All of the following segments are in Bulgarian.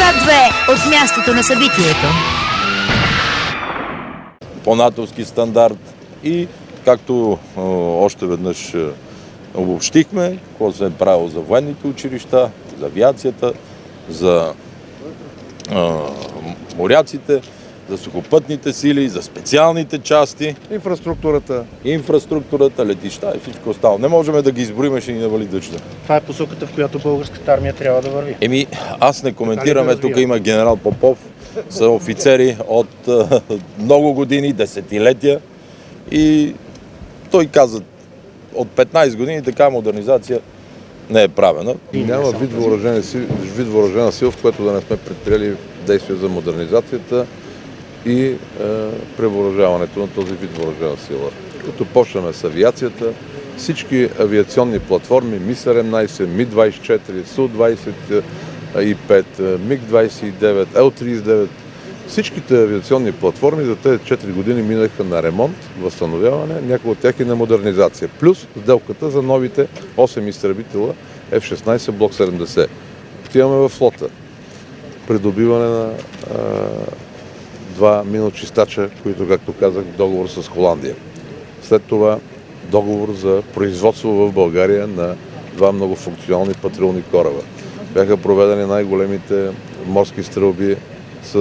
К2 от мястото на събитието. По натовски стандарт и както още веднъж обобщихме, какво се е правило за военните училища, за авиацията, за моряците, за сухопътните сили, за специалните части. Инфраструктурата, летища и всичко останало. Не можем да ги изброим, ще ни навали дъжда. Това е посоката, в която българската армия трябва да върви. Аз не коментираме, тук има генерал Попов, са офицери от много години, десетилетия и той каза, от 15 години така модернизация не е правена. Няма вид въоръжена сила, в което да не сме предприели действия за модернизацията и превъоръжаването на този вид въоръжена сила. Като почнем с авиацията, всички авиационни платформи, МиГ-17, Ми-24, Су-25, МиГ-29, Л-39, всичките авиационни платформи за тези 4 години минаха на ремонт, възстановяване, някои от тях и на модернизация. Плюс сделката за новите 8 изтребителя F-16 Block 70. Отиваме в флота. Придобиване на 2 миночистача, които, както казах, договор с Холандия. След това договор за производство в България на 2 многофункционални патрулни кораба. Бяха проведени най-големите морски стрелби с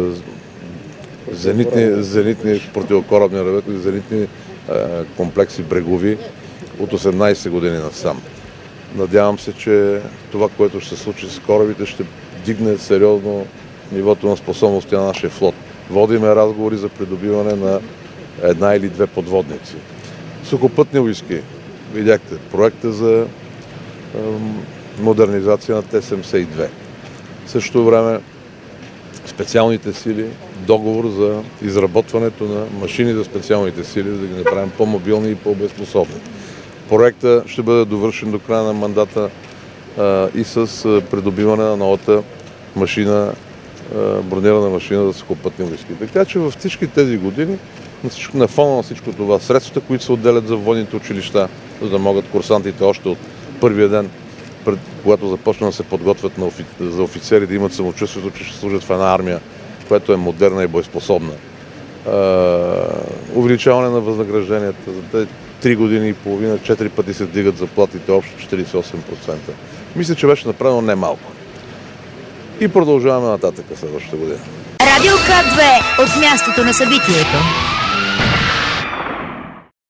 зенитни противокорабни ракети, зенитни комплекси брегови от 18 години насам. Надявам се, че това, което ще се случи с корабите, ще дигне сериозно нивото на способности на нашия флот. Водиме разговори за придобиване на 1 или 2 подводници. Сухопътни войски. Видяхте проекта за модернизация на Т-72. В същото време специалните сили, договор за изработването на машини за специалните сили, за да ги направим по-мобилни и по-боеспособни. Проектът ще бъде довършен до края на мандата и с придобиване на новата машина, бронирана машина за сухопътни войски. Така че във всички тези години, на фона на всичко това, средствата, които се отделят за военните училища, за да могат курсантите още от първия ден, когато започнат да се подготвят за офицери, да имат самочувствието, че ще служат в една армия, която е модерна и боеспособна. Увеличаване на възнагражденията. За тези 3 години и половина, 4 пъти се вдигат заплатите, общо 48%. Мисля, че беше направено не малко. И продължаваме нататък следващата година. Радио К2 от мястото на събитието.